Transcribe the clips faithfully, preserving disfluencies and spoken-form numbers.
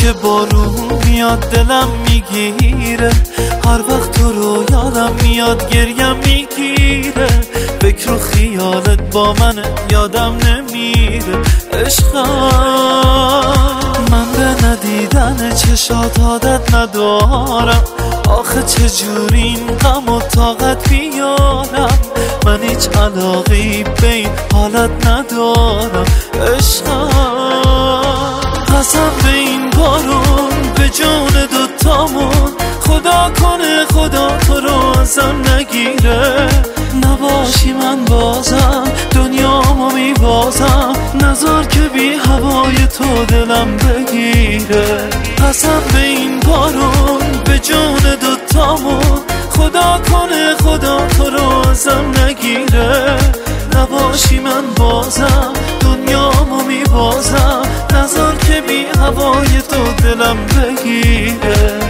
که بارون میاد دلم میگیره، هر وقت تو رو یادم میاد گریم میگیره، فکر و خیالت با منه یادم نمیره. عشقم من به ندیدن چشات عادت ندارم، آخه چجوری این غم و طاقت بیارم، من هیچ علاقی به این حالت ندارم. عشقم قسم به این بارون به جون دوتامون، خدا کنه خدا تو رو ازم نگیره، نباشی من بازم دنیامو میبازم، نذار که بی هوای تو دلم بگیره. قسم به این بارون به جون دوتامون، خدا کنه خدا تو رو ازم نگیره، نباشی من بازم دنیامو میبازم، نذار که بی هوای تو دلم بگیره.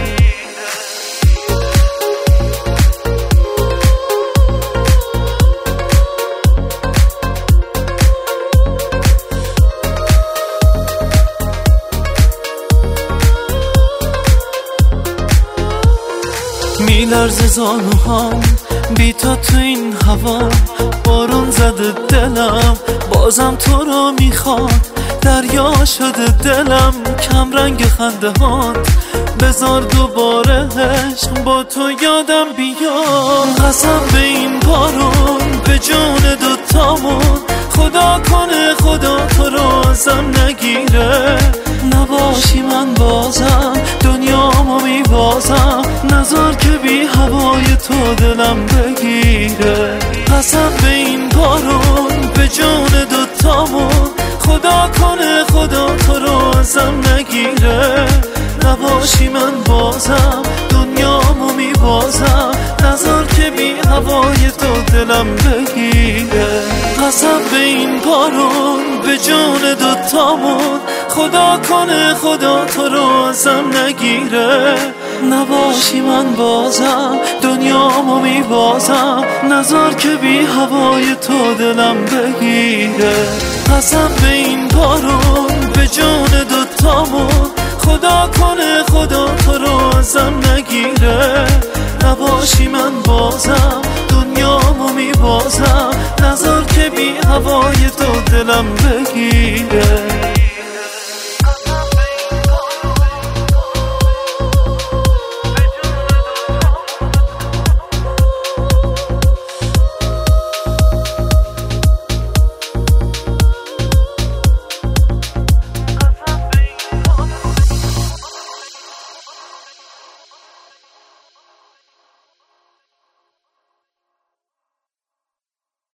میلرزه زانوهام بی تو تو این هوا، بارون زده دلم بازم تو رو میخواد، دریا شده دلم کم رنگ خنده هات، بذار دوباره عشق با تو یادم بیاد. قسم به این بارون به جون دوتامون، خدا کنه خدا تو رو ازم نگیره، نباشی من بازم دنیامو میبازم، نذار که بی هوای تو دلم بگیره. قسم به این بارون به جون دوتامون، خدا کنه خدا تو رو ازم نگیره، نباشی من بازم دنیامو میبازم، نذار که بی هوای تو دلم بگیره. قسم به این بارون به جون دوتامون، خدا کنه خدا تو رو ازم نگیره، نباشی من بازم دنیامو میبازم، نذار که بی هوای تو دلم بگیره. قسم به این بارون به جون دوتامون، خدا کنه خدا تو رو ازم نگیره، نباشی من بازم دنیامو میبازم، نذار که بی هوای تو دلم بگیره.